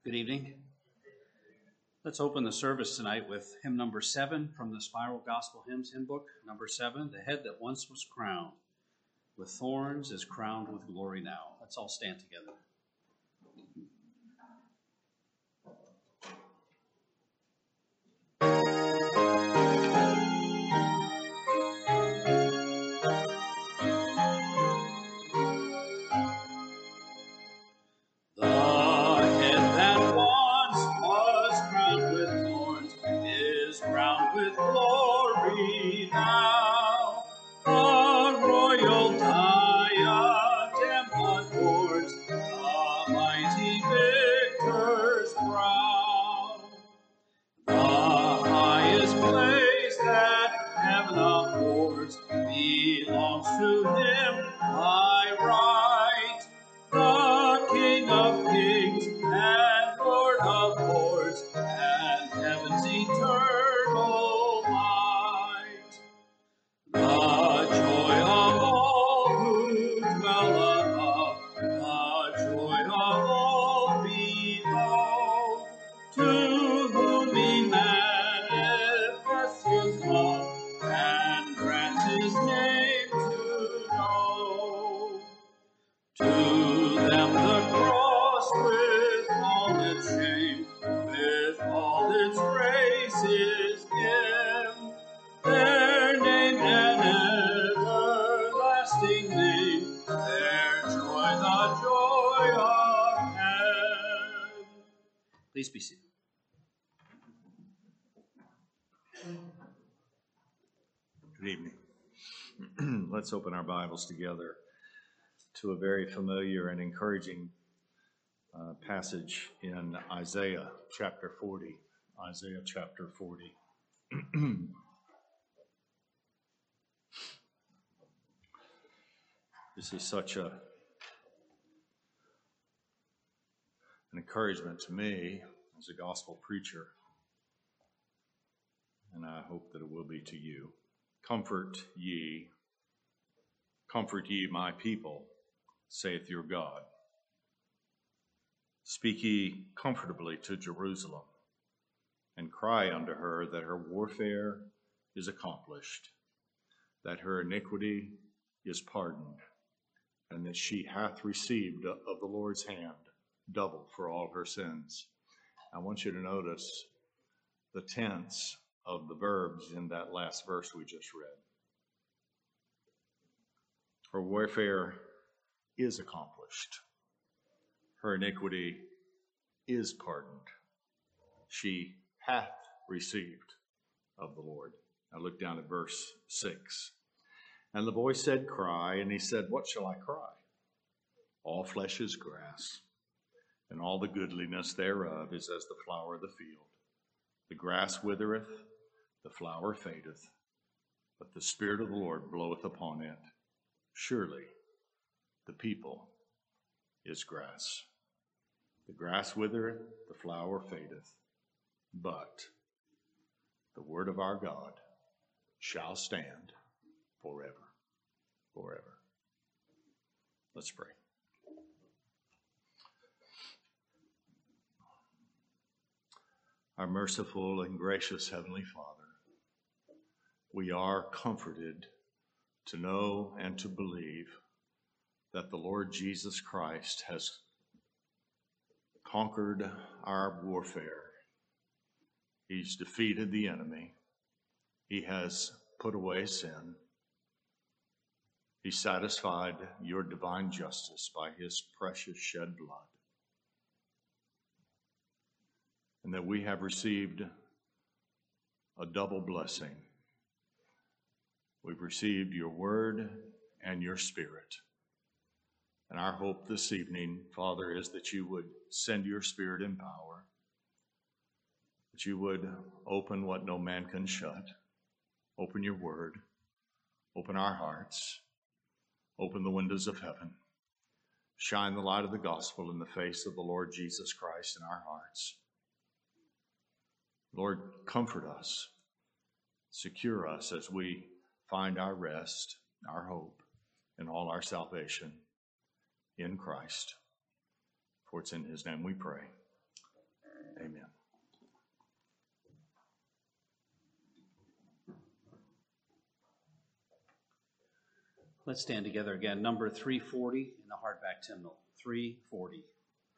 Good evening. Let's open the service tonight with hymn number 7 from the Spiral Gospel Hymns hymn book. Number 7, The Head That Once Was Crowned, with thorns is crowned with glory now. Let's all stand together. With glory now, a royal diadem adorns the mighty victor's crown. The highest place that heaven affords belongs to him by right, the King of kings and Lord of lords, and heaven's eternal light. The joy of all who dwell above, the joy of all below, to whom he manifests his love and grants his name to know. To them the cross with all its shame, with all its grace is dim, their name an everlasting name, their joy the joy of heaven. Please be seated. Good evening. Let's open our Bibles together to a very familiar and encouraging passage in Isaiah chapter 40. Isaiah chapter 40. This is such an encouragement to me as a gospel preacher, and I hope that it will be to you. Comfort ye, my people, saith your God. Speak ye comfortably to Jerusalem, and cry unto her that her warfare is accomplished, that her iniquity is pardoned, and that she hath received of the Lord's hand double for all her sins. I want you to notice the tense of the verbs in that last verse we just read. Her warfare is accomplished. Her iniquity is pardoned. She hath received of the Lord. Now look down at verse 6. And the voice said, Cry, and he said, What shall I cry? All flesh is grass, and all the goodliness thereof is as the flower of the field. The grass withereth, the flower fadeth, but the Spirit of the Lord bloweth upon it. Surely the people is grass. The grass withereth, the flower fadeth, but the word of our God shall stand forever. Forever. Let's pray. Our merciful and gracious Heavenly Father, we are comforted to know and to believe that the Lord Jesus Christ has conquered our warfare. He's defeated the enemy. He has put away sin. He satisfied your divine justice by his precious shed blood. And that we have received a double blessing. We've received your word and your spirit. And our hope this evening, Father, is that you would send your Spirit in power, that you would open what no man can shut, open your word, open our hearts, open the windows of heaven, shine the light of the gospel in the face of the Lord Jesus Christ in our hearts. Lord, comfort us, secure us as we find our rest, our hope, and all our salvation in Christ. For it's in his name we pray. Let's stand together again. Number 340 in the hardback hymnal. 340.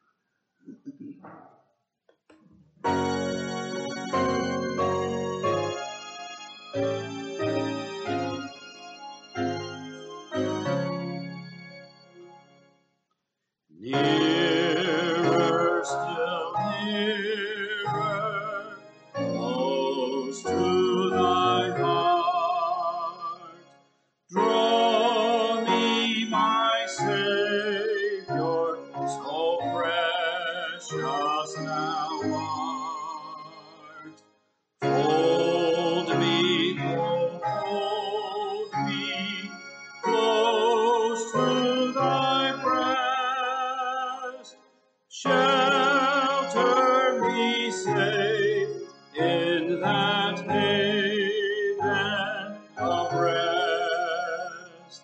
Nearer, still nearer, close to thy heart. Draw me, my Savior, so precious thou art. Hold me, oh, hold me close to thy breast. Shelter me safe in that haven of rest.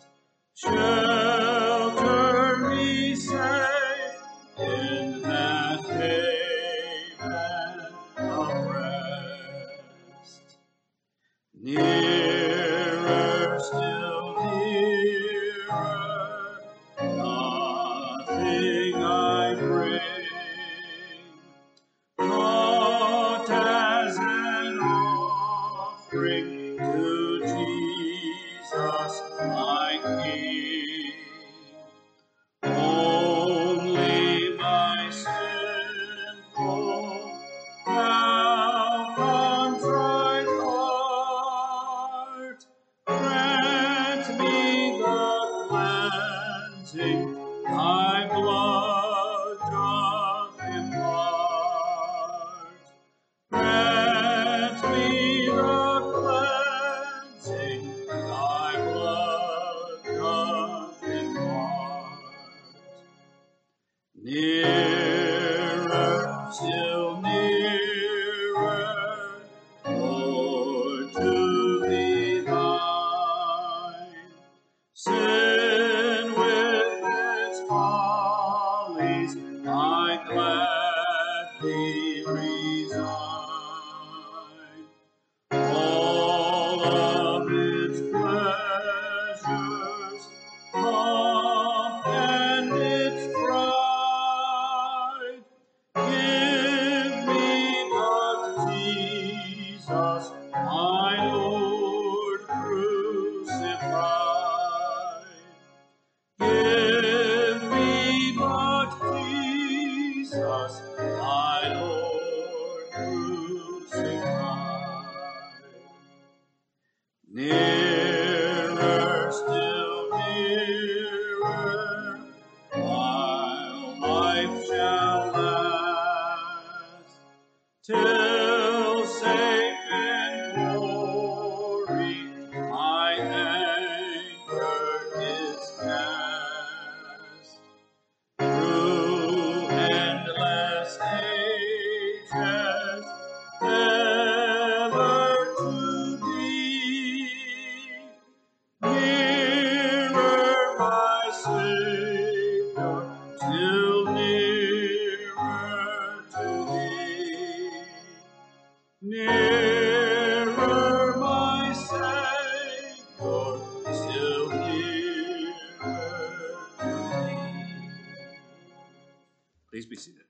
Shelter me safe in that haven of rest. Nearer, still nearer, nothing I bring, not as an offering to Jesus my King. Only my sinful, now contrite heart, grant me the cleansing thy blood doth impart. Grant me the cleansing thy blood doth impart. Nearer, still nearer, Lord, to thee thine. Sin with its follies I gladly resign. All of its pleasures, pomp and its pride, give me but Jesus, my Lord crucified. Give me but Jesus, my Lord crucified. Nearer, still nearer, while life shall last, till safe in glory my anchor is cast. Through endless ages, ever to thee, nearer, my Savior, still nearer to thee. Nearer, my Savior, still nearer to thee. Please be seated.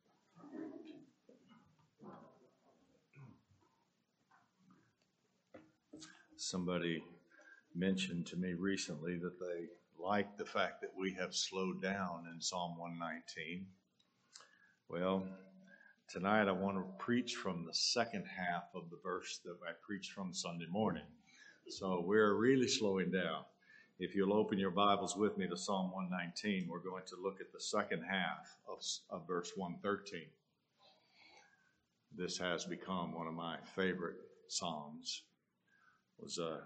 Somebody mentioned to me recently that they like the fact that we have slowed down in Psalm 119. Well, tonight I want to preach from the second half of the verse that I preached from Sunday morning. So we're really slowing down. If you'll open your Bibles with me to Psalm 119, we're going to look at the second half of verse 113. This has become one of my favorite psalms. It was a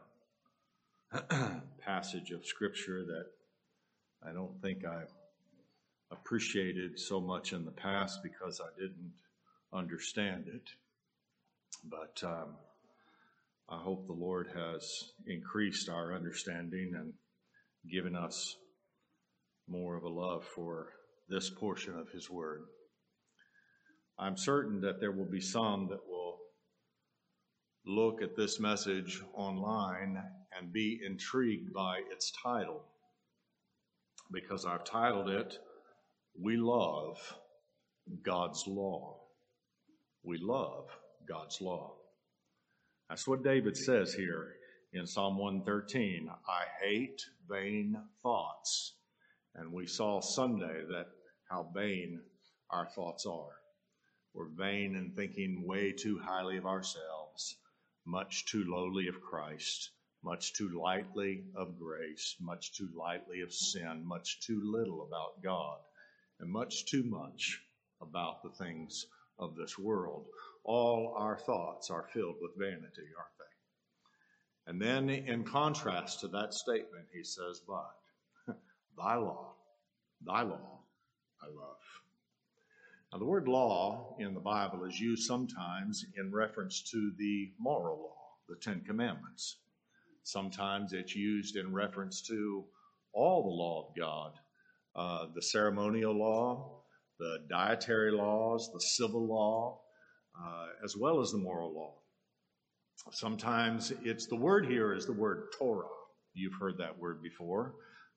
passage of Scripture that I don't think I appreciated so much in the past because I didn't understand it. But I hope the Lord has increased our understanding and given us more of a love for this portion of His Word. I'm certain that there will be some that will look at this message online and be intrigued by its title, because I've titled it, We Love God's Law. We love God's law. That's what David says here in Psalm 113. I hate vain thoughts. And we saw Sunday that how vain our thoughts are. We're vain in thinking way too highly of ourselves, much too lowly of Christ, much too lightly of grace, much too lightly of sin, much too little about God, and much too much about the things of this world. All our thoughts are filled with vanity, aren't they? And then in contrast to that statement, he says, but thy law I love. Now the word law in the Bible is used sometimes in reference to the moral law, the Ten Commandments. Sometimes it's used in reference to all the law of God, the ceremonial law, the dietary laws, the civil law, as well as the moral law. Sometimes it's the word here is the word Torah. You've heard that word before.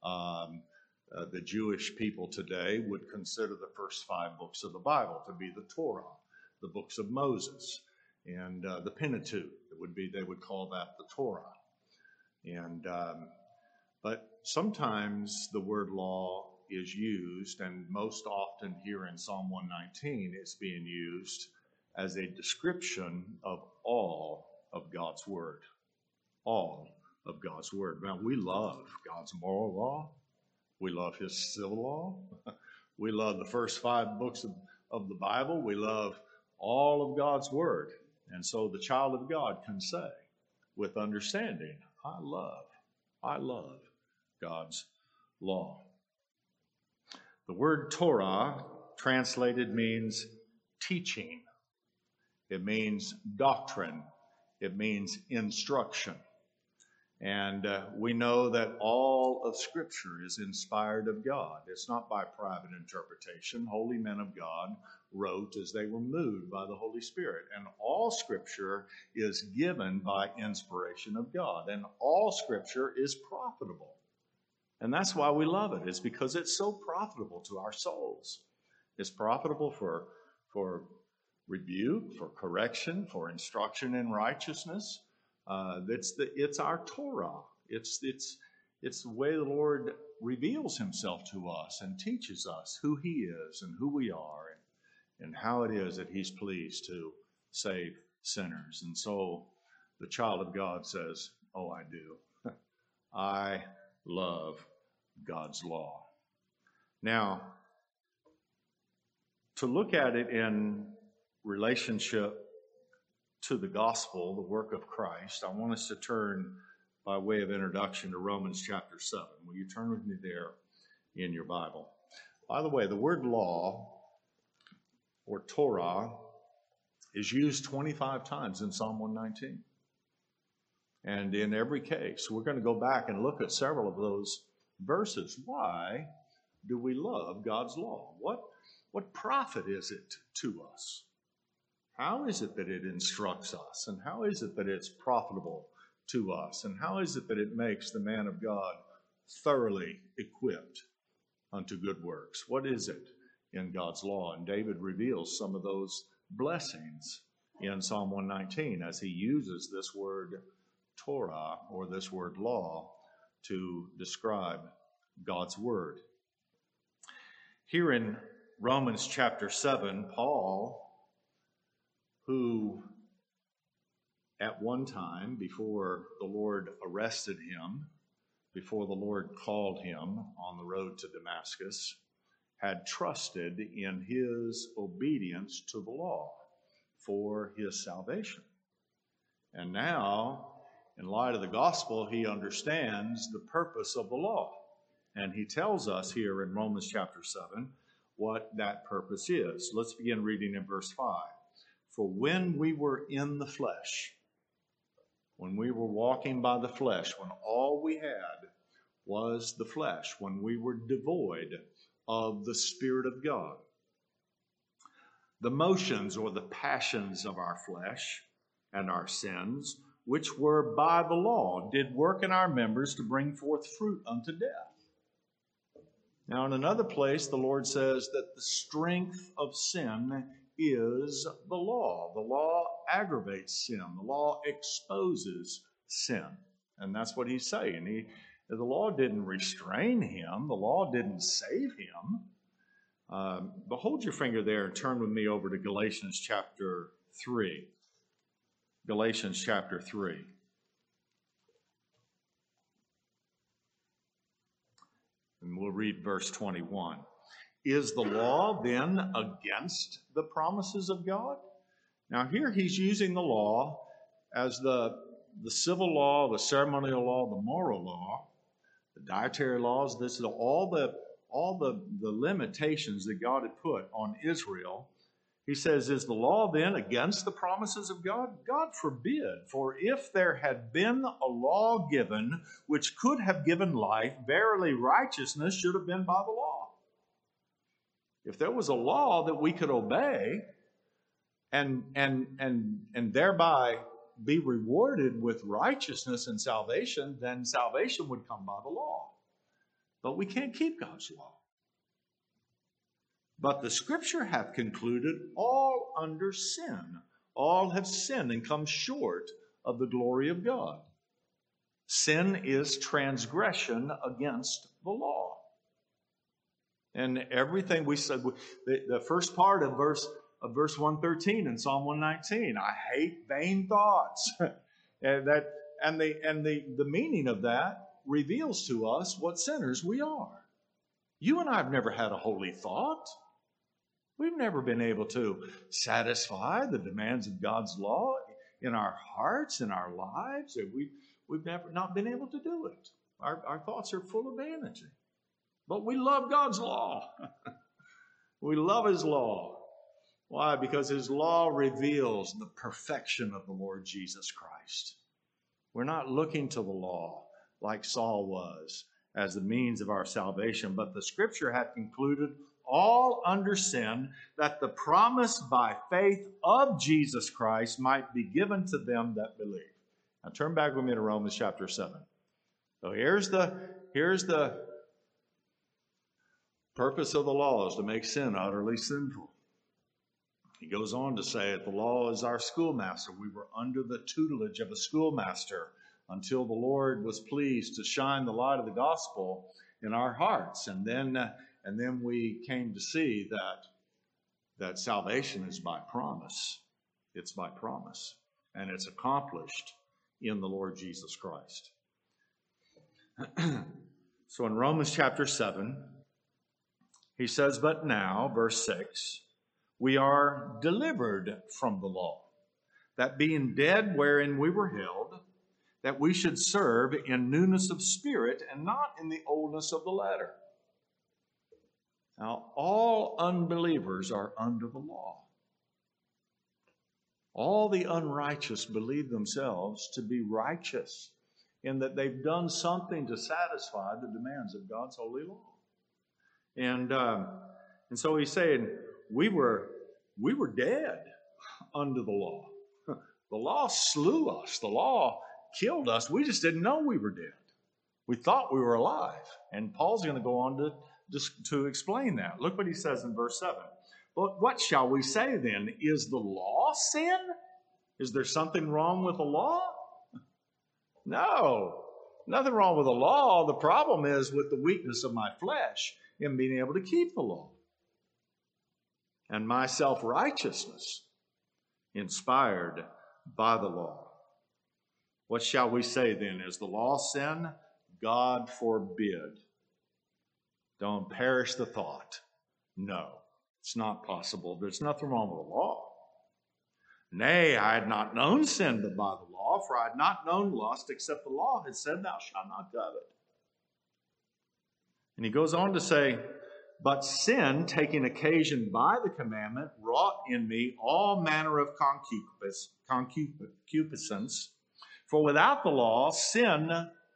The Jewish people today would consider the first 5 books of the Bible to be the Torah, the books of Moses, and the Pentateuch. They would call that the Torah. And but sometimes the word law is used, and most often here in Psalm 119, it's being used as a description of all of God's Word. All of God's Word. Now, we love God's moral law. We love His civil law. We love the first 5 books of the Bible. We love all of God's Word. And so the child of God can say with understanding, I love God's law. The word Torah translated means teaching. It means doctrine. It means instruction. And we know that all of Scripture is inspired of God. It's not by private interpretation. Holy men of God wrote as they were moved by the Holy Spirit. And all Scripture is given by inspiration of God. And all Scripture is profitable. And that's why we love it. It's because it's so profitable to our souls. It's profitable for rebuke, for correction, for instruction in righteousness. It's our Torah. It's the way the Lord reveals Himself to us and teaches us who He is and who we are and how it is that He's pleased to save sinners. And so the child of God says, oh, I do. I love God's law. Now, to look at it in relationship to the gospel, the work of Christ, I want us to turn by way of introduction to Romans chapter 7. Will you turn with me there in your Bible? By the way, the word law or Torah is used 25 times in Psalm 119. And in every case, we're going to go back and look at several of those verses. Why do we love God's law? What profit is it to us? How is it that it instructs us? And how is it that it's profitable to us? And how is it that it makes the man of God thoroughly equipped unto good works? What is it in God's law? And David reveals some of those blessings in Psalm 119 as he uses this word Torah or this word law to describe God's word. Here in Romans chapter 7, Paul, who at one time, before the Lord arrested him, before the Lord called him on the road to Damascus, had trusted in his obedience to the law for his salvation. And now, in light of the gospel, he understands the purpose of the law. And he tells us here in Romans chapter 7 what that purpose is. Let's begin reading in verse 5. For when we were in the flesh, when we were walking by the flesh, when all we had was the flesh, when we were devoid of the Spirit of God, the motions or the passions of our flesh and our sins, which were by the law, did work in our members to bring forth fruit unto death. Now, in another place, the Lord says that the strength of sin is the law. The law aggravates sin. The law exposes sin. And that's what he's saying. The law didn't restrain him. The law didn't save him. But hold your finger there and turn with me over to Galatians chapter 3. Galatians chapter 3. And we'll read verse 21. Is the law then against the promises of God? Now here he's using the law as the civil law, the ceremonial law, the moral law, the dietary laws. This is all the limitations that God had put on Israel. He says, is the law then against the promises of God? God forbid. For if there had been a law given which could have given life, verily righteousness should have been by the law. If there was a law that we could obey and thereby be rewarded with righteousness and salvation, then salvation would come by the law. But we can't keep God's law. But the Scripture hath concluded all under sin. All have sinned and come short of the glory of God. Sin is transgression against the law. And everything we said, the first part of verse 113 in Psalm 119, I hate vain thoughts. and the meaning of that reveals to us what sinners we are. You and I have never had a holy thought. We've never been able to satisfy the demands of God's law in our hearts, in our lives. We've never not been able to do it. Our thoughts are full of vanity. But we love God's law. We love His law. Why? Because His law reveals the perfection of the Lord Jesus Christ. We're not looking to the law like Saul was as the means of our salvation, but the Scripture hath concluded all under sin, that the promise by faith of Jesus Christ might be given to them that believe. Now turn back with me to Romans chapter 7. So here's the purpose of the law, is to make sin utterly sinful. He goes on to say that the law is our schoolmaster. We were under the tutelage of a schoolmaster until the Lord was pleased to shine the light of the gospel in our hearts. And then we came to see that salvation is by promise. It's by promise. And it's accomplished in the Lord Jesus Christ. So in Romans chapter 7, he says, but now, verse 6, we are delivered from the law, that being dead wherein we were held, that we should serve in newness of spirit and not in the oldness of the letter. Now, all unbelievers are under the law. All the unrighteous believe themselves to be righteous in that they've done something to satisfy the demands of God's holy law. And so he's saying, we were dead under the law. The law slew us. The law killed us. We just didn't know we were dead. We thought we were alive. And Paul's going to go on to explain that. Look what he says in verse 7. But what shall we say then? Is the law sin? Is there something wrong with the law? No, nothing wrong with the law. The problem is with the weakness of my flesh in being able to keep the law. And my self-righteousness inspired by the law. What shall we say then? Is the law sin? God forbid. Don't perish the thought. No, it's not possible. There's nothing wrong with the law. Nay, I had not known sin but by the law, for I had not known lust except the law had said, thou shalt not covet. And he goes on to say, but sin, taking occasion by the commandment, wrought in me all manner of concupiscence. For without the law, sin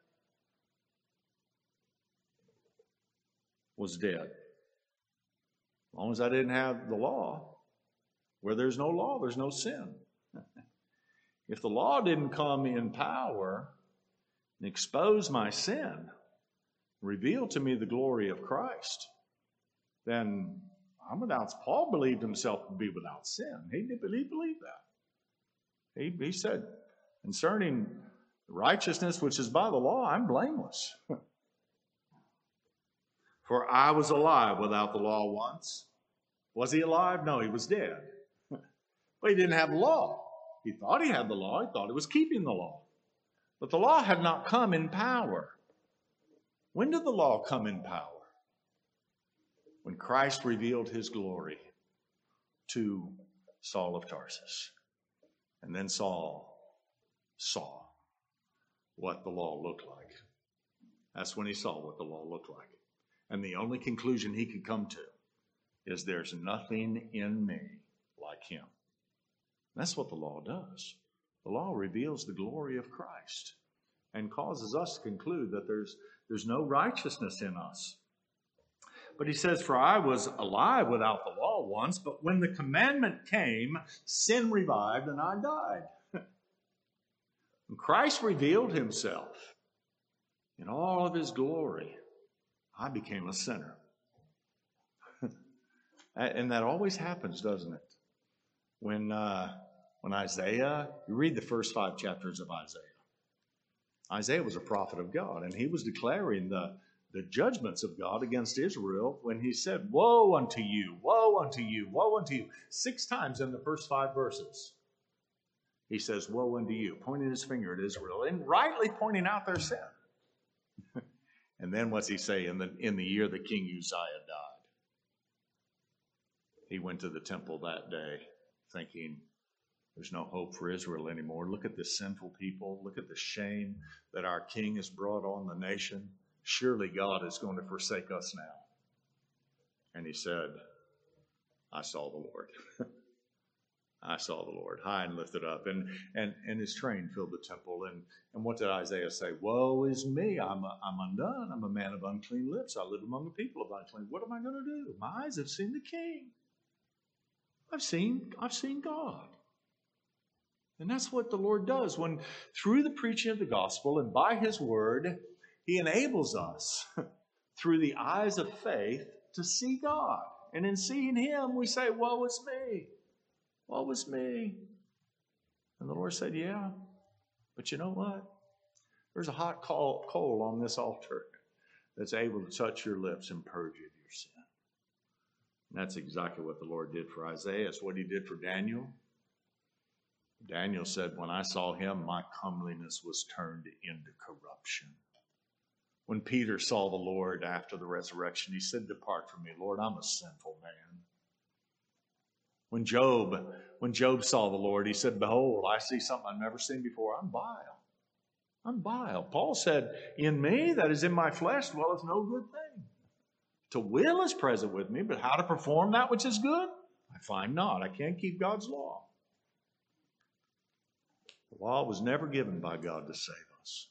was dead. As long as I didn't have the law, where there's no law, there's no sin. If the law didn't come in power and expose my sin, reveal to me the glory of Christ, then I'm without. Paul believed himself to be without sin. He believed that. He said, concerning righteousness which is by the law, I'm blameless. For I was alive without the law once. Was he alive? No, he was dead. But he didn't have the law. He thought he had the law. He thought he was keeping the law. But the law had not come in power. When did the law come in power? When Christ revealed his glory to Saul of Tarsus. And then Saul saw what the law looked like. That's when he saw what the law looked like. And the only conclusion he could come to is there's nothing in me like him. That's what the law does. The law reveals the glory of Christ and causes us to conclude that there's no righteousness in us. But he says, for I was alive without the law once, but when the commandment came, sin revived and I died. When Christ revealed himself in all of his glory, I became a sinner. And that always happens, doesn't it? When Isaiah, you read the first 5 chapters of Isaiah. Isaiah was a prophet of God, and he was declaring the judgments of God against Israel when he said, woe unto you, woe unto you, woe unto you. 6 times in the first 5 verses. He says, woe unto you, pointing his finger at Israel, and rightly pointing out their sin. And then what's he say? In the year that King Uzziah died, he went to the temple that day thinking, there's no hope for Israel anymore. Look at this sinful people. Look at the shame that our king has brought on the nation. Surely God is going to forsake us now. And he said, I saw the Lord. I saw the Lord high and lifted up. And his train filled the temple. And what did Isaiah say? Woe is me. I'm undone. I'm a man of unclean lips. I live among a people of unclean. What am I going to do? My eyes have seen the King. I've seen God. And that's what the Lord does when through the preaching of the gospel and by his word, he enables us through the eyes of faith to see God. And in seeing him, we say, woe is me. Woe is me. And the Lord said, yeah, but you know what? There's a hot coal on this altar that's able to touch your lips and purge you of your sin. And that's exactly what the Lord did for Isaiah. It's what he did for Daniel. Daniel said, when I saw him, my comeliness was turned into corruption. When Peter saw the Lord after the resurrection, he said, depart from me, Lord, I'm a sinful man. When Job saw the Lord, he said, behold, I see something I've never seen before. I'm vile. I'm vile. Paul said, in me, that is in my flesh, dwelleth no good thing. To will is present with me, but how to perform that which is good, I find not. I can't keep God's law. The law was never given by God to save us.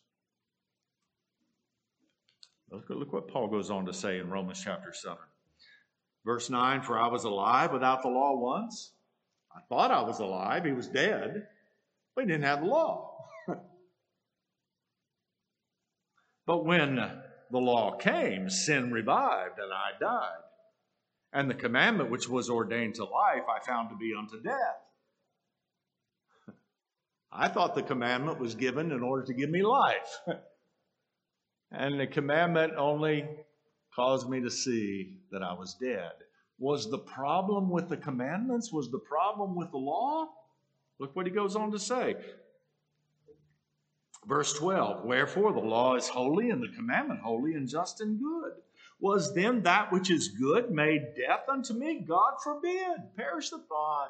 Look what Paul goes on to say in Romans chapter 7. Verse 9, for I was alive without the law once. I thought I was alive. He was dead. But he didn't have the law. But when the law came, sin revived, and I died. And the commandment which was ordained to life, I found to be unto death. I thought the commandment was given in order to give me life. And the commandment only caused me to see that I was dead. Was the problem with the commandments? Was the problem with the law? Look what he goes on to say. Verse 12, wherefore the law is holy and the commandment holy and just and good. Was then that which is good made death unto me? God forbid. Perish the thought.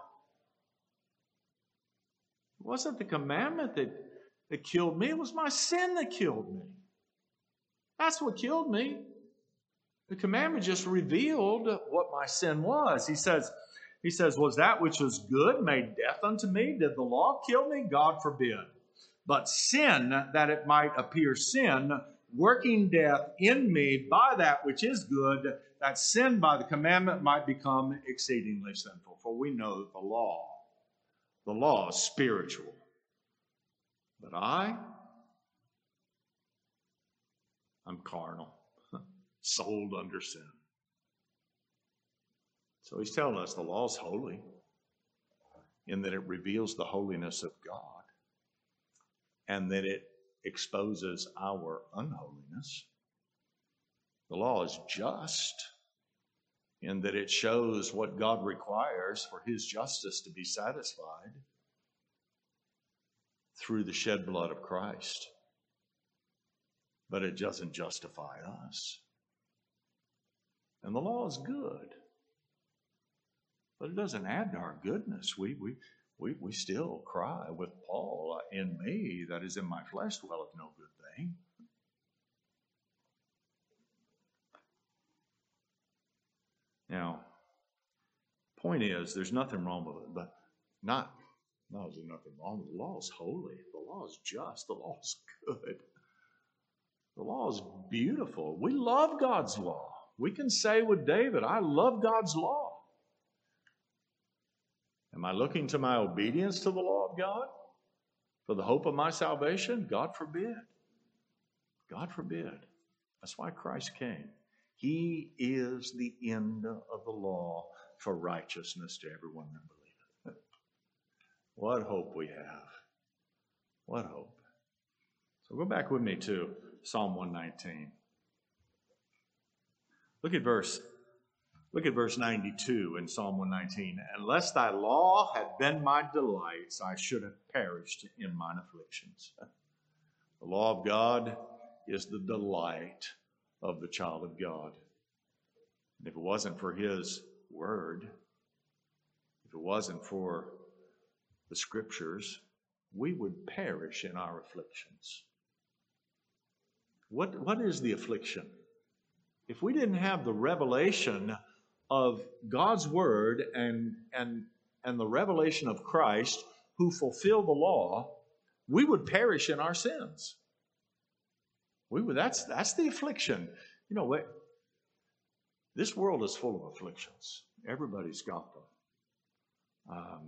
It wasn't the commandment that killed me. It was my sin that killed me. That's what killed me. The commandment just revealed what my sin was. He says, was that which was good made death unto me? Did the law kill me? God forbid. But sin, that it might appear sin, working death in me by that which is good, that sin by the commandment might become exceedingly sinful. For we know that the law is spiritual, But I'm carnal, sold under sin. So he's telling us the law is holy in that it reveals the holiness of God and that it exposes our unholiness. The law is just in that it shows what God requires for his justice to be satisfied through the shed blood of Christ. But it doesn't justify us. And the law is good. But it doesn't add to our goodness. We still cry with Paul, in me, that is in my flesh, dwelleth no good thing. Now, point is, there's nothing wrong with it, but no, there's nothing wrong with it. The law is holy. The law is just. The law is good. The law is beautiful. We love God's law. We can say with David, I love God's law. Am I looking to my obedience to the law of God for the hope of my salvation? God forbid. God forbid. That's why Christ came. He is the end of the law for righteousness to everyone that believeth. What hope we have. What hope. So go back with me to Psalm 119. Look at verse 92 in Psalm 119. Unless thy law had been my delights, I should have perished in mine afflictions. The law of God is the delight of the child of God. And if it wasn't for his word, if it wasn't for the scriptures, we would perish in our afflictions. What is the affliction? If we didn't have the revelation of God's word and the revelation of Christ who fulfilled the law, we would perish in our sins. That's the affliction. You know what? This world is full of afflictions. Everybody's got them.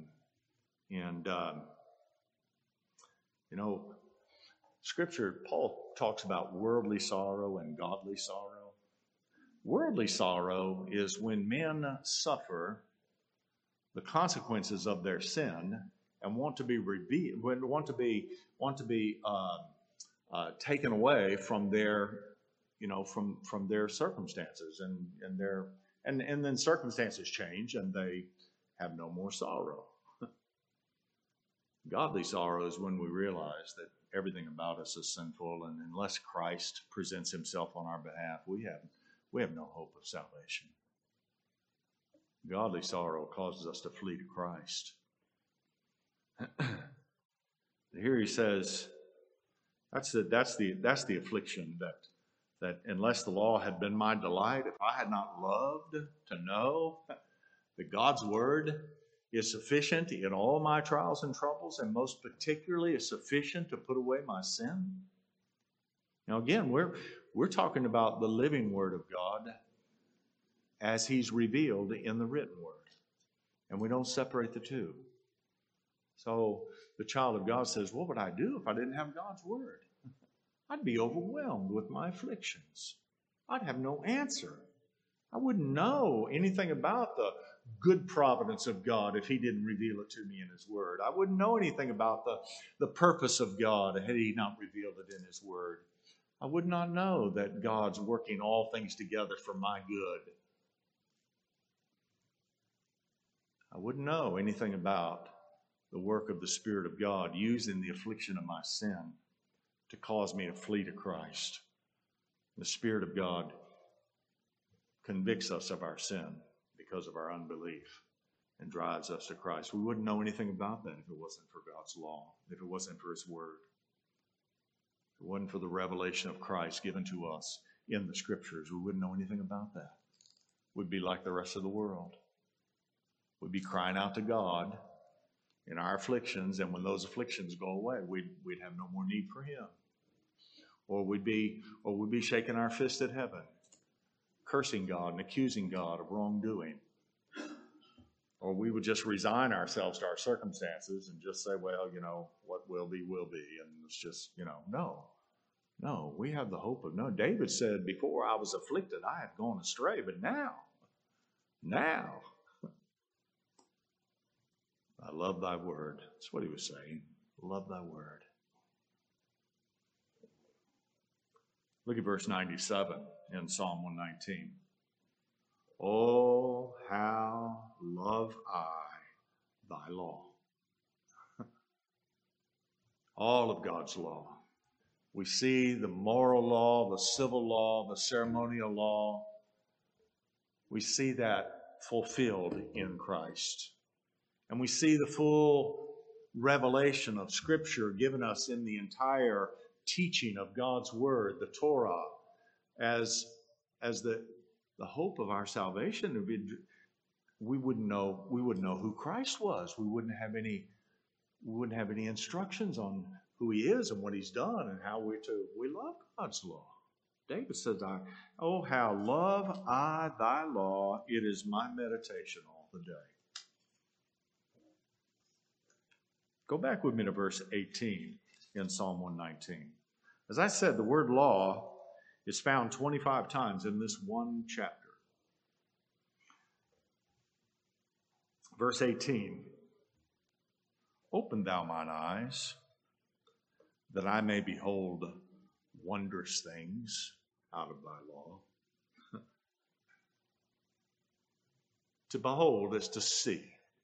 Scripture, Paul talks about worldly sorrow and godly sorrow. Worldly sorrow is when men suffer the consequences of their sin and want to be taken away from their, from their circumstances and then circumstances change and they have no more sorrow. Godly sorrow is when we realize that everything about us is sinful, and unless Christ presents himself on our behalf, we have no hope of salvation. Godly sorrow causes us to flee to Christ. Here he says, that's the affliction that unless the law had been my delight, if I had not loved to know that God's word is sufficient in all my trials and troubles, and most particularly is sufficient to put away my sin. Now again, we're talking about the living word of God as he's revealed in the written word. And we don't separate the two. So the child of God says, what would I do if I didn't have God's word? I'd be overwhelmed with my afflictions. I'd have no answer. I wouldn't know anything about the good providence of God if he didn't reveal it to me in his word. I wouldn't know anything about the purpose of God had he not revealed it in his word. I would not know that God's working all things together for my good. I wouldn't know anything about the work of the Spirit of God using the affliction of my sin to cause me to flee to Christ. The Spirit of God convicts us of our sin because of our unbelief and drives us to Christ. We wouldn't know anything about that if it wasn't for God's law, if it wasn't for his word. If it wasn't for the revelation of Christ given to us in the scriptures, we wouldn't know anything about that. We'd be like the rest of the world. We'd be crying out to God in our afflictions, and when those afflictions go away, we'd have no more need for him. Or we'd be shaking our fist at heaven, cursing God and accusing God of wrongdoing. Or we would just resign ourselves to our circumstances and just say, well, what will be, and it's just, no, we have the hope of, no. David said, before I was afflicted, I had gone astray, but now, I love thy word. That's what he was saying. Love thy word. Look at verse 97 in Psalm 119. Oh, how love I thy law. All of God's law. We see the moral law, the civil law, the ceremonial law. We see that fulfilled in Christ. And we see the full revelation of Scripture given us in the entire teaching of God's Word, the Torah, as the hope of our salvation. We wouldn't know who Christ was. We wouldn't have any instructions on who he is and what he's done and how we love God's law. David says, oh, how love I thy law. It is my meditation all the day. Go back with me to verse 18 in Psalm 119. As I said, the word law is found 25 times in this one chapter. Verse 18. Open thou mine eyes, that I may behold wondrous things out of thy law. To behold is to see.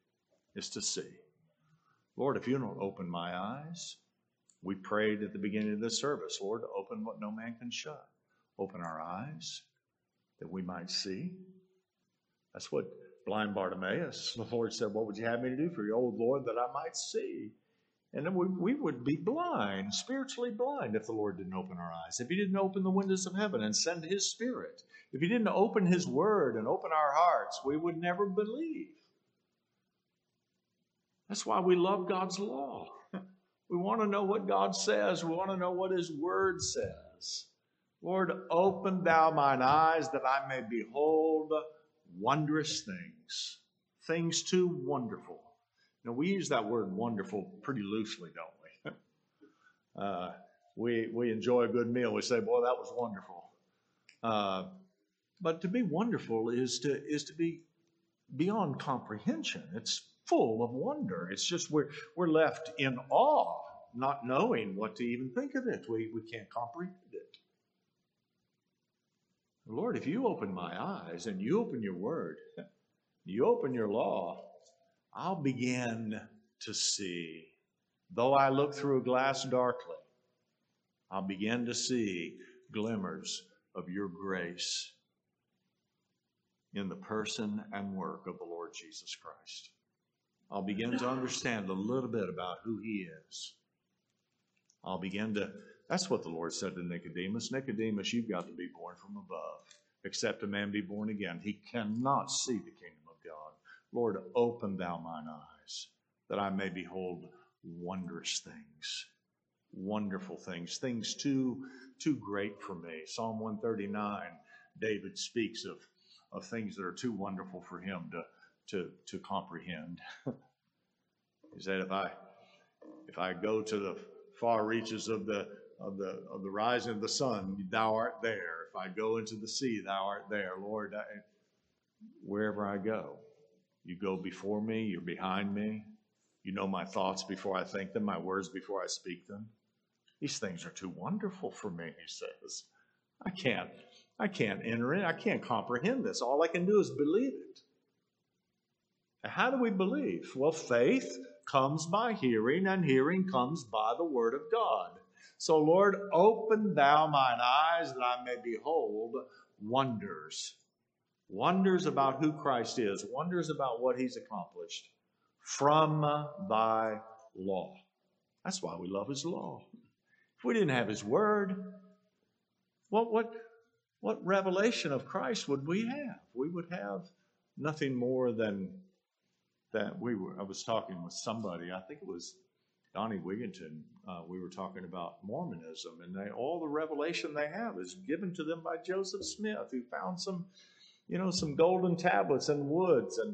Lord, if you don't open my eyes, we prayed at the beginning of this service, Lord, open what no man can shut. Open our eyes that we might see. That's what blind Bartimaeus, the Lord said, what would you have me to do for you, oh Lord, that I might see? And then we would be blind, spiritually blind, if the Lord didn't open our eyes. If he didn't open the windows of heaven and send his Spirit. If he didn't open his word and open our hearts, we would never believe. That's why we love God's law. We want to know what God says. We want to know what his word says. Lord, open thou mine eyes that I may behold wondrous things. Things too wonderful. We use that word wonderful pretty loosely, don't we? We enjoy a good meal. We say, boy, that was wonderful. But to be wonderful is to be beyond comprehension. It's full of wonder. It's just we're left in awe, not knowing what to even think of it. We can't comprehend it. Lord, if you open my eyes and you open your word, you open your law, I'll begin to see. Though I look through a glass darkly, I'll begin to see glimmers of your grace in the person and work of the Lord Jesus Christ. I'll begin to understand a little bit about who he is. That's what the Lord said to Nicodemus. Nicodemus, you've got to be born from above. Except a man be born again, he cannot see the kingdom of God. Lord, open thou mine eyes, that I may behold wondrous things, wonderful things, things too great for me. Psalm 139, David speaks of things that are too wonderful for him to comprehend. He said, if I go to the far reaches of the rising of the sun, thou art there. If I go into the sea, thou art there. Lord, wherever I go, you go before me, you're behind me. You know my thoughts before I think them, my words before I speak them. These things are too wonderful for me, he says. I can't enter in. I can't comprehend this. All I can do is believe it. How do we believe? Well, faith comes by hearing, and hearing comes by the word of God. So, Lord, open thou mine eyes that I may behold wonders. Wonders about who Christ is. Wonders about what he's accomplished from thy law. That's why we love his law. If we didn't have his word, what revelation of Christ would we have? We would have nothing more than that. I was talking with somebody, I think it was Donnie Wigginton. We were talking about Mormonism, and all the revelation they have is given to them by Joseph Smith, who found some golden tablets in the woods,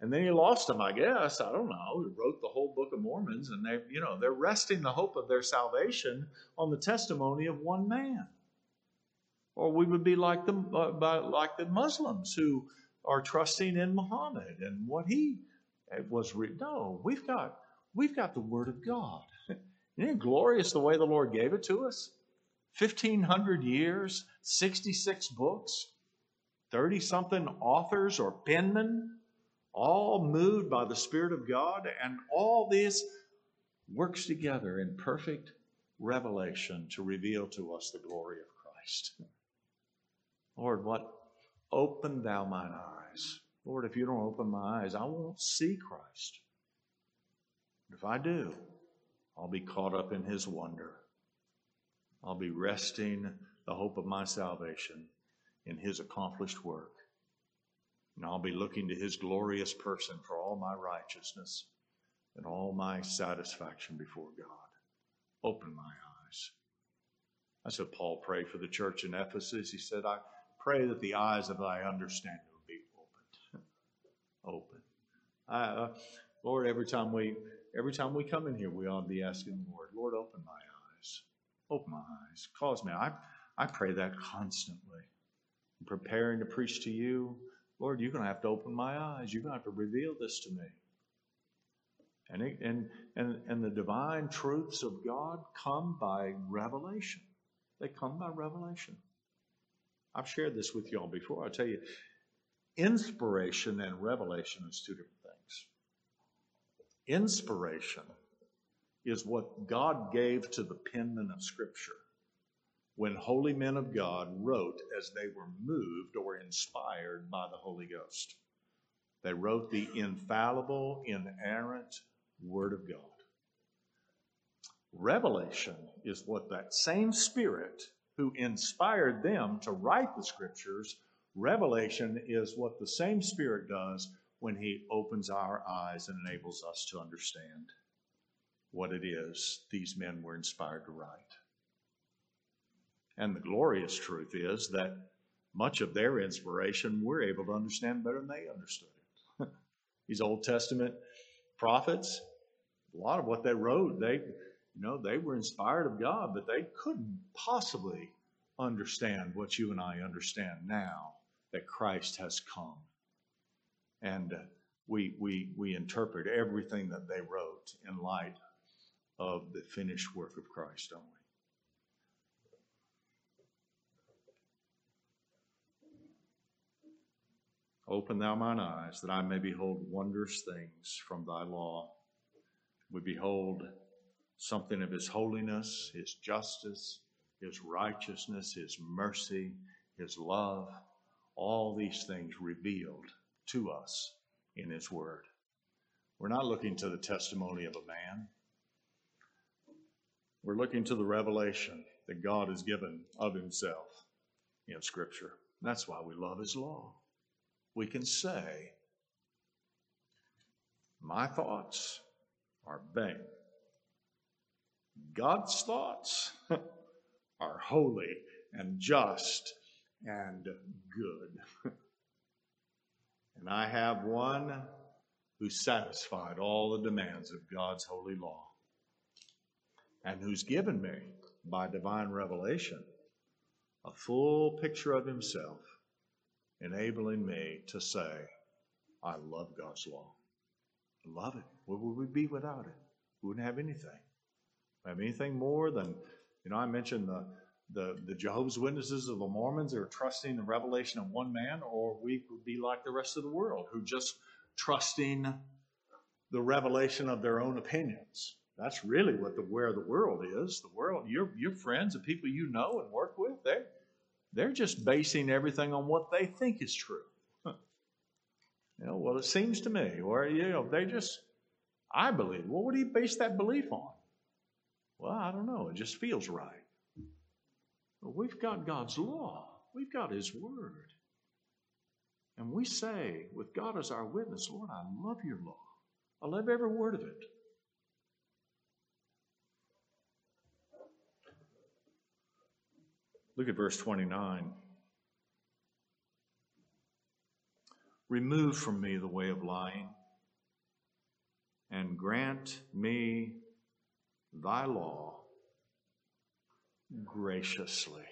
And then he lost them, I guess. I don't know. He wrote the whole Book of Mormons, and they're resting the hope of their salvation on the testimony of one man. Or we would be like the Muslims who are trusting in Muhammad and what he was. No, we've got the Word of God. Isn't it glorious the way the Lord gave it to us? 1,500 years, 66 books, 30-something authors or penmen, all moved by the Spirit of God, and all this works together in perfect revelation to reveal to us the glory of Christ. Lord, open thou mine eyes. Lord, if you don't open my eyes, I won't see Christ. If I do, I'll be caught up in his wonder. I'll be resting the hope of my salvation in his accomplished work. And I'll be looking to his glorious person for all my righteousness and all my satisfaction before God. Open my eyes. That's what Paul prayed for the church in Ephesus. He said, I pray that the eyes of thy understanding will be open. Lord, every time we come in here, we ought to be asking the Lord, open my eyes. Open my eyes. Cause me. I pray that constantly. I'm preparing to preach to you. Lord, you're going to have to open my eyes. You're going to have to reveal this to me. And the divine truths of God come by revelation. They come by revelation. I've shared this with y'all before. I'll tell you, inspiration and revelation is two different things. Inspiration is what God gave to the penman of Scripture when holy men of God wrote as they were moved or inspired by the Holy Ghost. They wrote the infallible, inerrant Word of God. Revelation is what that same Spirit who inspired them to write the Scriptures, revelation is what the same Spirit does when he opens our eyes and enables us to understand what it is these men were inspired to write. And the glorious truth is that much of their inspiration we're able to understand better than they understood it. These Old Testament prophets, a lot of what they wrote, they were inspired of God, but they couldn't possibly understand what you and I understand now that Christ has come. And we interpret everything that they wrote in light of the finished work of Christ, don't we? Open thou mine eyes, that I may behold wondrous things from thy law. We behold something of his holiness, his justice, his righteousness, his mercy, his love, all these things revealed to us in his word. We're not looking to the testimony of a man. We're looking to the revelation that God has given of himself in Scripture. That's why we love his law. We can say, my thoughts are vain. God's thoughts are holy and just and good. And I have one who satisfied all the demands of God's holy law and who's given me, by divine revelation, a full picture of himself, enabling me to say, I love God's law. I love it. Where would we be without it? We wouldn't have anything. Have anything more than, I mentioned the Jehovah's Witnesses of the Mormons are trusting the revelation of one man, or we would be like the rest of the world who just trusting the revelation of their own opinions. That's really where the world is. The world, your friends, the people you know and work with, they're just basing everything on what they think is true. Well, it seems to me, or I believe. Well, what do you base that belief on? Well, I don't know. It just feels right. But we've got God's law. We've got his word. And we say, with God as our witness, Lord, I love your law. I love every word of it. Look at verse 29. remove from me the way of lying, and grant me thy law graciously.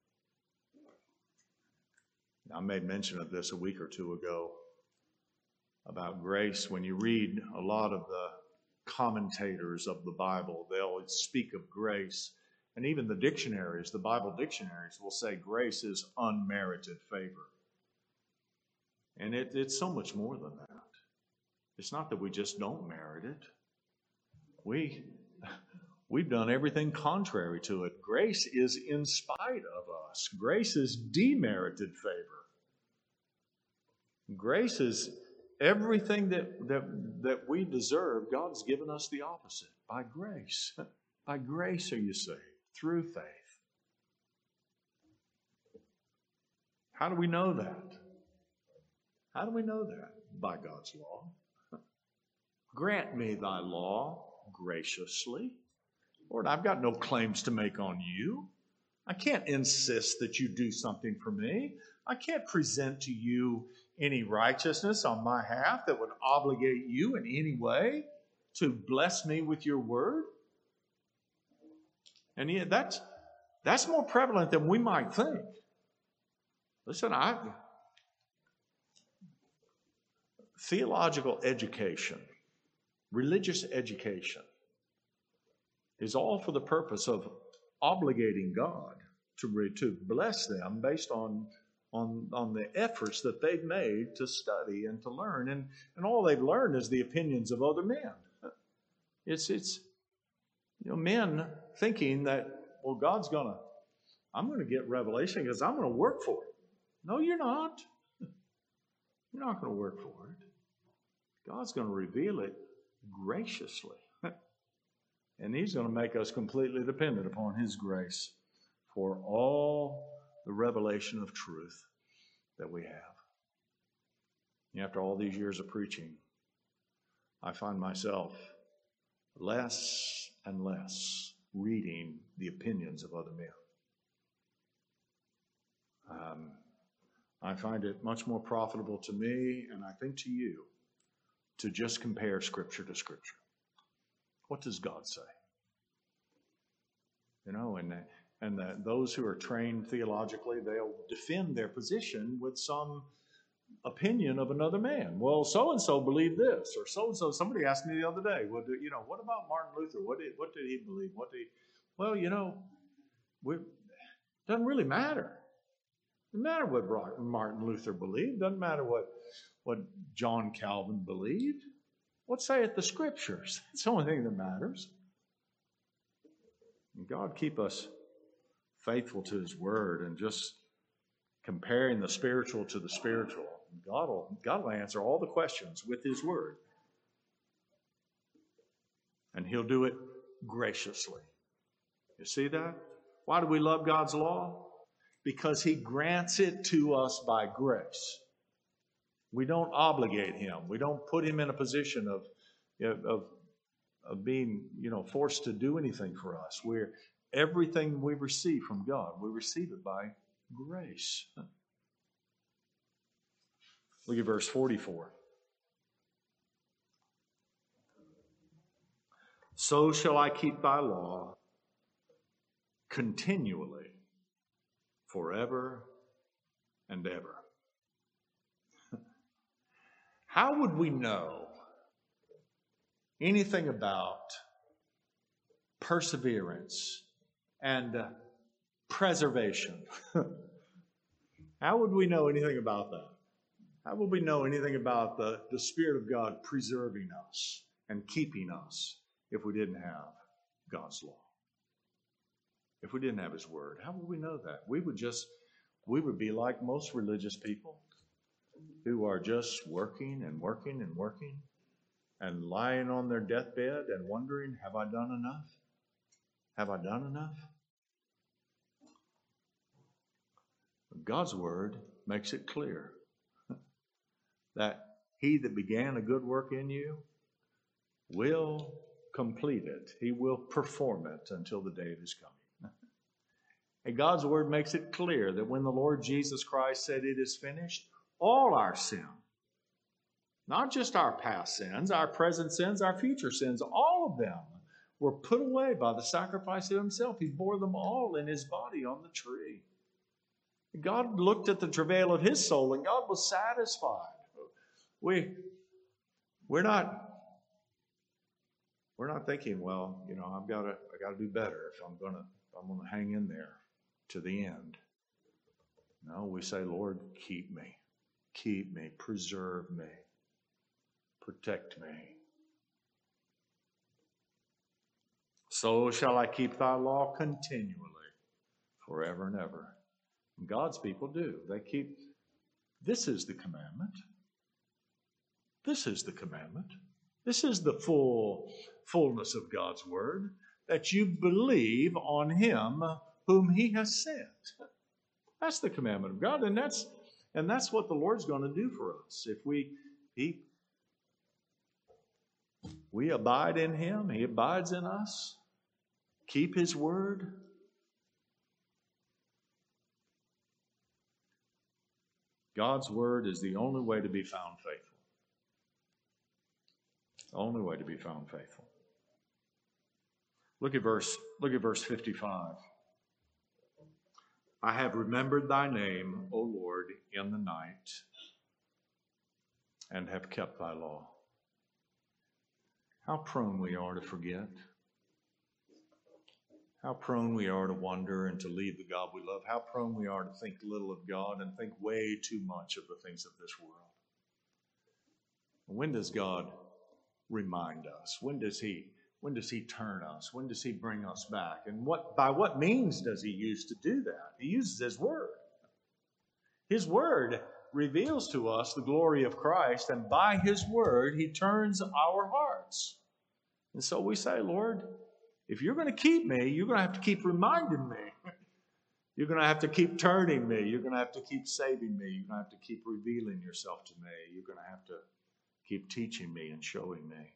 I made mention of this a week or two ago about grace. When you read a lot of the commentators of the Bible, they'll speak of grace. And even the dictionaries, the Bible dictionaries, will say grace is unmerited favor. And it's so much more than that. It's not that we just don't merit it. We've done everything contrary to it. Grace is in spite of us. Grace is demerited favor. Grace is everything that we deserve. God's given us the opposite. By grace. By grace are you saved. Through faith. How do we know that? How do we know that? By God's law. Grant me thy law graciously. Lord, I've got no claims to make on you. I can't insist that you do something for me. I can't present to you any righteousness on my behalf that would obligate you in any way to bless me with your word. And yet that's more prevalent than we might think. Listen, theological education, religious education, is all for the purpose of obligating God to bless them based on the efforts that they've made to study and to learn. And all they've learned is the opinions of other men. It's men thinking that, well, I'm going to get revelation because I'm going to work for it. No, you're not. You're not going to work for it. God's going to reveal it graciously. And He's going to make us completely dependent upon His grace for all the revelation of truth that we have. After all these years of preaching, I find myself less and less reading the opinions of other men. I find it much more profitable to me, and I think to you, to just compare Scripture to Scripture. What does God say? And those who are trained theologically, they'll defend their position with some opinion of another man. Well, so-and-so believed this, or so-and-so. Somebody asked me the other day, what about Martin Luther? What did he believe? It doesn't really matter. It doesn't matter what Martin Luther believed. It doesn't matter what John Calvin believed. What saith the Scriptures? It's the only thing that matters. And God keep us faithful to His Word and just comparing the spiritual to the spiritual. God will answer all the questions with His Word. And He'll do it graciously. You see that? Why do we love God's law? Because He grants it to us by grace. We don't obligate Him. We don't put Him in a position of being, forced to do anything for us. Everything we receive from God, we receive it by grace. Look at verse 44. So shall I keep thy law continually, forever and ever. How would we know anything about perseverance and preservation? How would we know anything about that? How would we know anything about the Spirit of God preserving us and keeping us if we didn't have God's law? If we didn't have His Word, how would we know that? We would be like most religious people who are just working and working and working and lying on their deathbed and wondering, have I done enough? Have I done enough? God's Word makes it clear that He that began a good work in you will complete it. He will perform it until the day of His coming. And God's Word makes it clear that when the Lord Jesus Christ said it is finished, all our sin Not just our past sins, our present sins, our future sins, all of them were put away by the sacrifice of himself. He bore them all in his body on the tree. God looked at the travail of his soul, and God was satisfied. We're not thinking, well, I got to do better if I'm gonna hang in there to the end. No, we say, Lord, keep me, preserve me, protect me. So shall I keep thy law continually, forever and ever. And God's people do. They keep, this is the commandment. This is the commandment. This is the fullness of God's word, that you believe on him whom he has sent. That's the commandment of God, and that's what the Lord's going to do for us. If we abide in him, he abides in us, keep his word. God's word is the only way to be found faithful. Only way to be found faithful. Look at verse 55. I have remembered thy name, O Lord, in the night, and have kept thy law. How prone we are to forget. How prone we are to wonder and to leave the God we love. How prone we are to think little of God and think way too much of the things of this world. When does God remind us? When does he turn us? When does he bring us back? And by what means does he use to do that? He uses his word. His word reveals to us the glory of Christ, and by his word he turns our hearts. And so we say, Lord, if you're going to keep me, you're going to have to keep reminding me. You're going to have to keep turning me. You're going to have to keep saving me. You're going to have to keep revealing yourself to me. You're going to have to keep teaching me and showing me.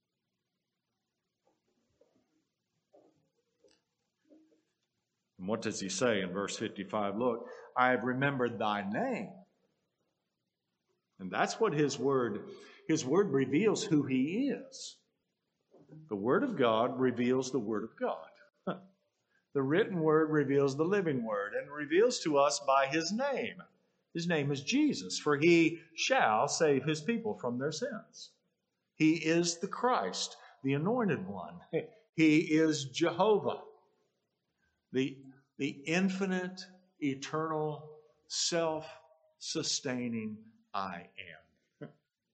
And what does he say in verse 55? Look, I have remembered thy name. And that's what his word reveals who he is. The word of God reveals the word of God. The written word reveals the living word and reveals to us by his name. His name is Jesus, for he shall save his people from their sins. He is the Christ, the anointed one. He is Jehovah, the infinite, eternal, self-sustaining I am.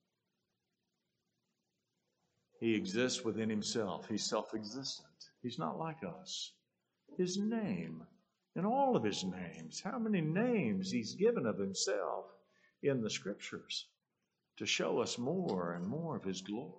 He exists within himself. He's self-existent. He's not like us. His name, and all of his names, how many names he's given of himself in the Scriptures to show us more and more of his glory.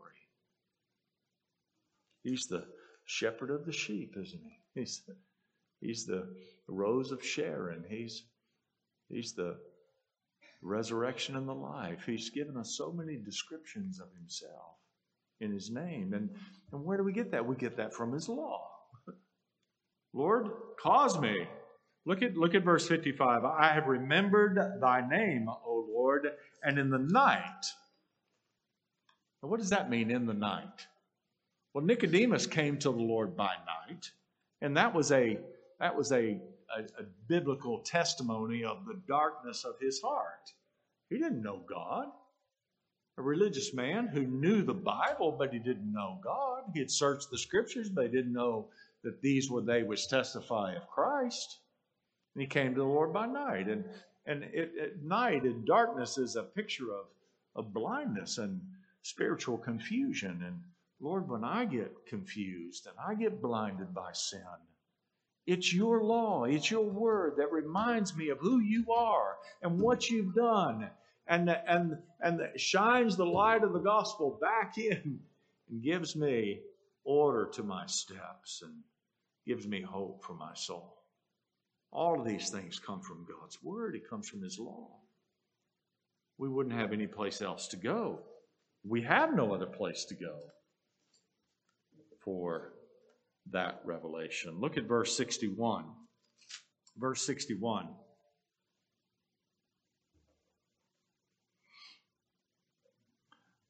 He's the shepherd of the sheep, isn't he? He's the rose of Sharon. He's the resurrection and the life. He's given us so many descriptions of himself in his name. And where do we get that? We get that from his law. Lord, cause me. Look at verse 55. I have remembered thy name, O Lord, and in the night. Now, what does that mean, in the night? Well, Nicodemus came to the Lord by night, and that was a biblical testimony of the darkness of his heart. He didn't know God. A religious man who knew the Bible, but he didn't know God. He had searched the Scriptures, but he didn't know that these were they which testify of Christ. And he came to the Lord by night. And at night, in darkness, is a picture of blindness and spiritual confusion. And Lord, when I get confused and I get blinded by sin, it's your law, it's your word that reminds me of who you are and what you've done, and shines the light of the gospel back in and gives me order to my steps and gives me hope for my soul. All of these things come from God's word. It comes from his law. We wouldn't have any place else to go. We have no other place to go for that revelation. Look at verse 61. Verse 61.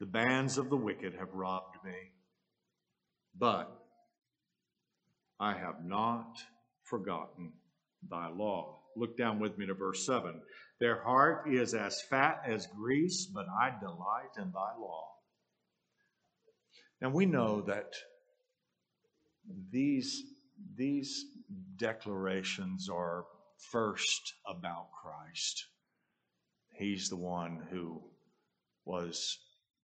The bands of the wicked have robbed me, but I have not forgotten thy law. Look down with me to verse 7. Their heart is as fat as grease, but I delight in thy law. And we know that these declarations are first about Christ. He's the one who was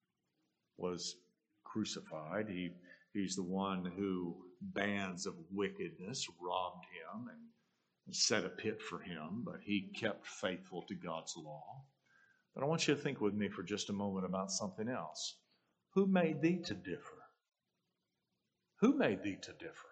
crucified. He's the one who bands of wickedness robbed him and set a pit for him, but he kept faithful to God's law. But I want you to think with me for just a moment about something else. Who made thee to differ? Who made thee to differ?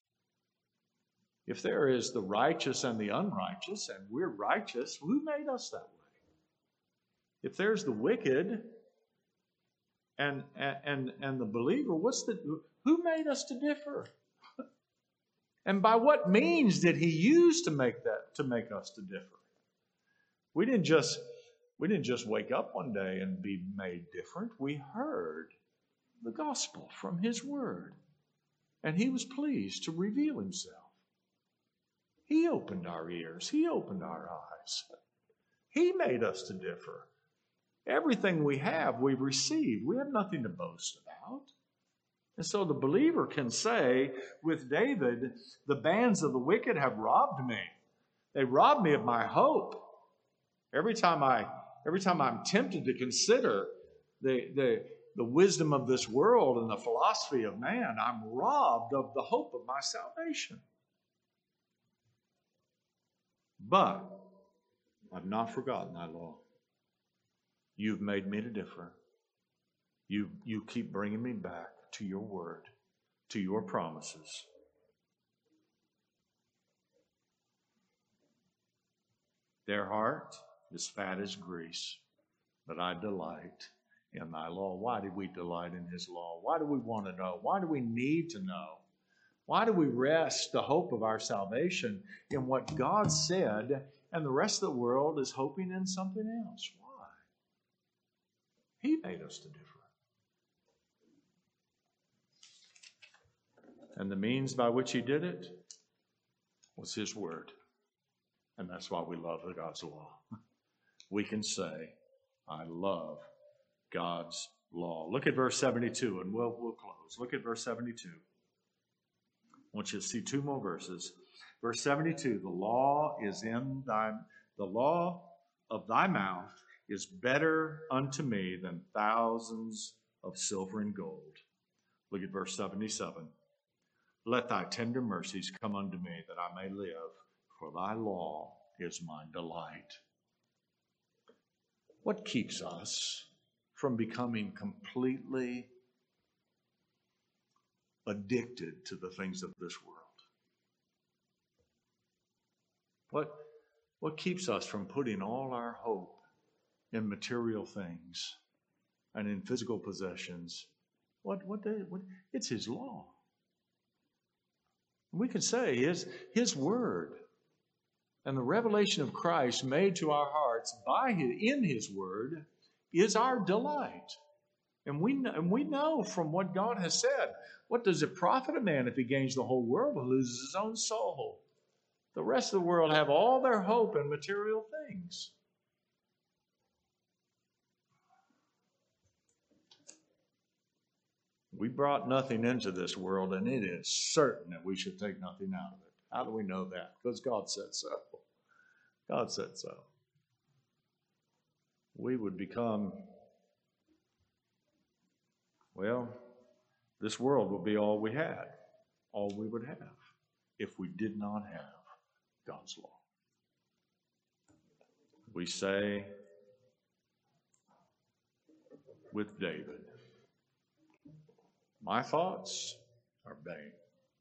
If there is the righteous and the unrighteous, and we're righteous, who made us that way? If there's the wicked and the believer, who made us to differ? And by what means did he use to make us to differ? We didn't just wake up one day and be made different. We heard the gospel from his word, and he was pleased to reveal himself. He opened our ears. He opened our eyes. He made us to differ. Everything we have, we've received. We have nothing to boast about. And so the believer can say with David, the bands of the wicked have robbed me. They robbed me of my hope. Every time I'm tempted to consider the wisdom of this world and the philosophy of man, I'm robbed of the hope of my salvation. But I've not forgotten thy law. You've made me to differ. You keep bringing me back to your word, to your promises. Their heart is fat as grease, but I delight in thy law. Why do we delight in his law? Why do we want to know? Why do we need to know? Why do we rest the hope of our salvation in what God said, and the rest of the world is hoping in something else? Why? He made us to differ. And the means by which he did it was his word. And that's why we love God's law. We can say, I love God's law. Look at verse 72, and we'll close. Look at verse 72. I want you to see two more verses. Verse 72, the law of thy mouth is better unto me than thousands of silver and gold. Look at verse 77. Let thy tender mercies come unto me that I may live, for thy law is my delight. What keeps us from becoming completely addicted to the things of this world? What keeps us from putting all our hope in material things and in physical possessions? It's his law. We can say his word and the revelation of Christ made to our hearts in his word is our delight. And we know from what God has said, what does it profit a man if he gains the whole world and loses his own soul? The rest of the world have all their hope in material things. We brought nothing into this world, and it is certain that we should take nothing out of it. How do we know that? Because God said so. God said so. We would become, this world would be all we had, all we would have, if we did not have God's law. We say with David, my thoughts are vain,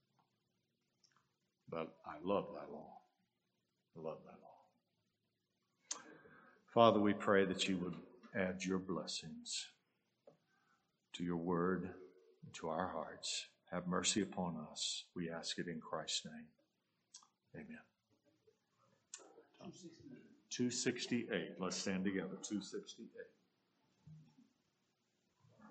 but I love thy law. I love thy law. Father, we pray that you would add your blessings to your word and to our hearts. Have mercy upon us. We ask it in Christ's name. Amen. 268. Let's stand together. 268.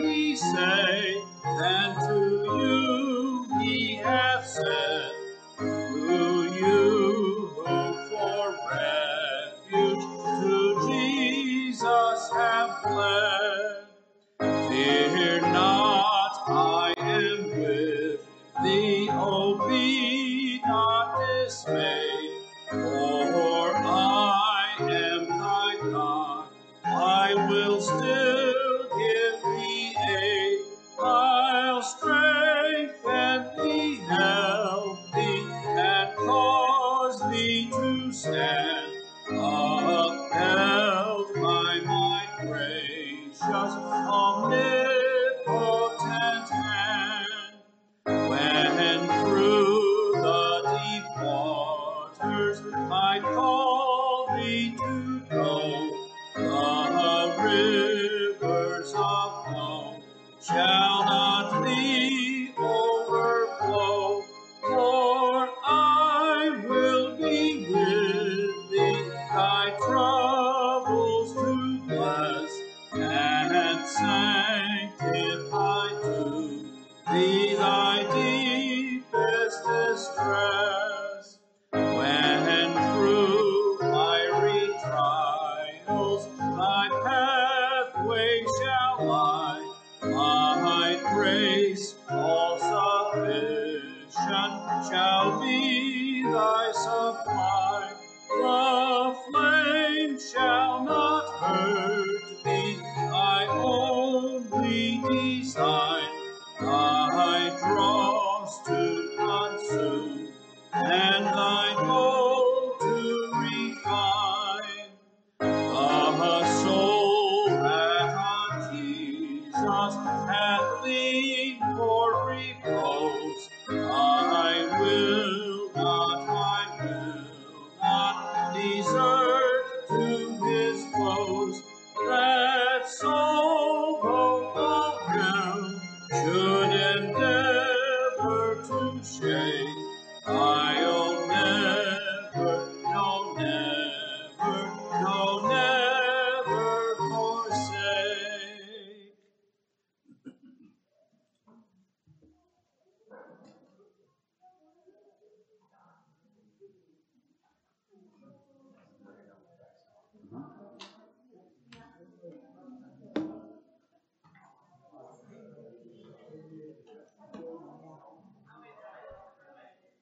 he say than to you he hath said? To you who for refuge to Jesus have fled. Fear not, I am with thee, oh be not dismayed, for I am thy God. I will still give thee aid. I'll strengthen thee, help thee, and cause thee to stand, upheld by my gracious omnipotent hand. When through the deep waters I call thee to go, the rivers of woe shall not thee overflow, for I will be with thee, thy troubles to bless, and sanctify to thee thy deepest distress. When through fiery trials thy pathway shall lie, my grace all sufficient shall be thy supply. The flame shall not hurt thee, thy only design, thy dross to consume, and thy goal to refine. The soul that on Jesus hath leaned for repose